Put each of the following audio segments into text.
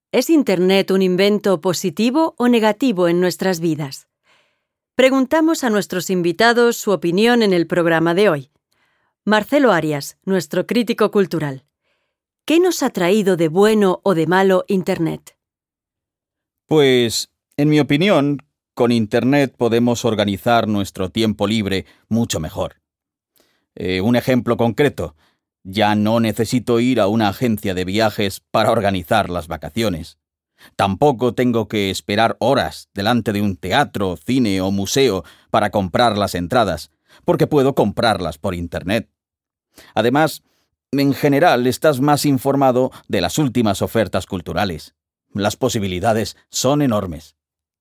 ¿Es Internet un invento positivo o negativo en nuestras vidas? Preguntamos a nuestros invitados su opinión en el programa de hoy. Marcelo Arias, nuestro crítico cultural. ¿Qué nos ha traído de bueno o de malo Internet? Pues, en mi opinión, con Internet podemos organizar nuestro tiempo libre mucho mejor. Un ejemplo concreto. Ya no necesito ir a una agencia de viajes para organizar las vacaciones. Tampoco tengo que esperar horas delante de un teatro, cine o museo para comprar las entradas, porque puedo comprarlas por Internet. Además, en general estás más informado de las últimas ofertas culturales. Las posibilidades son enormes.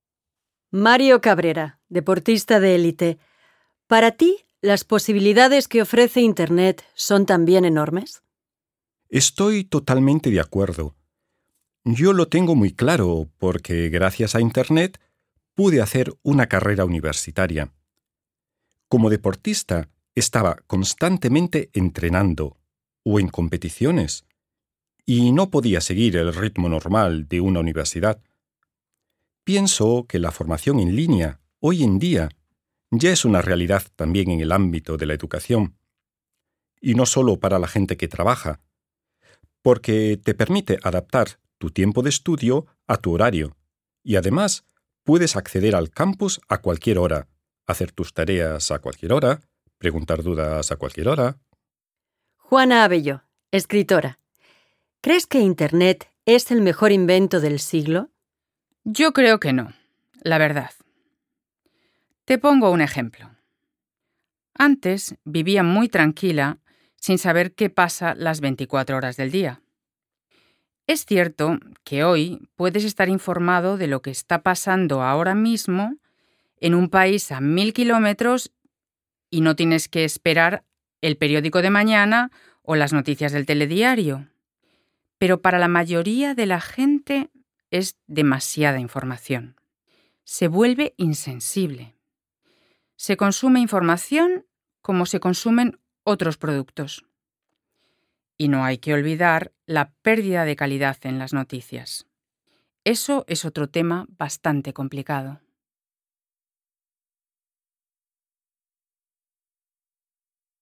Mario Cabrera, deportista de élite. ¿Para ti, las posibilidades que ofrece Internet son también enormes? Estoy totalmente de acuerdo. Yo lo tengo muy claro porque gracias a Internet pude hacer una carrera universitaria. Como deportista, estaba constantemente entrenando o en competiciones y no podía seguir el ritmo normal de una universidad. Pienso que la formación en línea, hoy en día, ya es una realidad también en el ámbito de la educación. Y no solo para la gente que trabaja, porque te permite adaptar tu tiempo de estudio a tu horario. Y además, puedes acceder al campus a cualquier hora, hacer tus tareas a cualquier hora, preguntar dudas a cualquier hora. Juana Abelló, escritora. ¿Crees que Internet es el mejor invento del siglo? Yo creo que no, la verdad. Te pongo un ejemplo. Antes vivía muy tranquila sin saber qué pasa las 24 horas del día. Es cierto que hoy puedes estar informado de lo que está pasando ahora mismo en un país a 1000 kilómetros y no tienes que esperar el periódico de mañana o las noticias del telediario. Pero para la mayoría de la gente es demasiada información. Se vuelve insensible. Se consume información como se consumen otros productos. Y no hay que olvidar la pérdida de calidad en las noticias. Eso es otro tema bastante complicado.